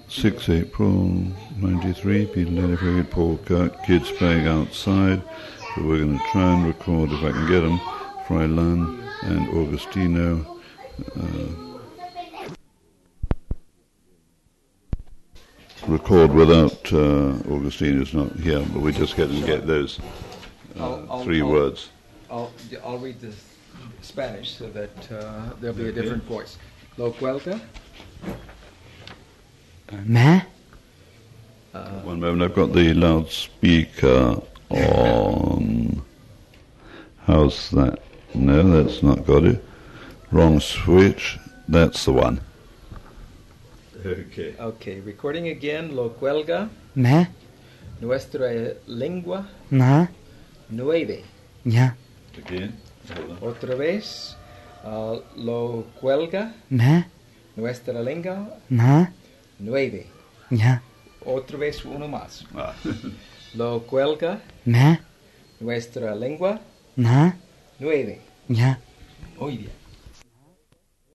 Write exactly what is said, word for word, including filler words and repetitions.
sixth April ninety-three, Peter Lenny, Paul Kirk, kids playing outside. So we're going to try and record, if I can get them, Freilan and Augustino. Uh, record without uh, Augustino's not here, but we just get and get those uh, I'll, I'll, three I'll, words. I'll, I'll read the Spanish so that uh, there'll be a different voice. Lo cuelga. Ma? Uh, One moment, I've got the loudspeaker on. How's that? No, that's not got it. Wrong switch. That's the one. Okay. okay, recording again. Lo cuelga. Ma? Nuestra lengua. Na? Nueve. Ya. Again. Otra vez. Uh, lo cuelga. Ma? Nuestra lengua. Na? Nueve. Ya. Otra vez uno más. Ah. Lo cuelga. Ma? Nuestra lengua. Na? Nueve. Ya. Muy bien.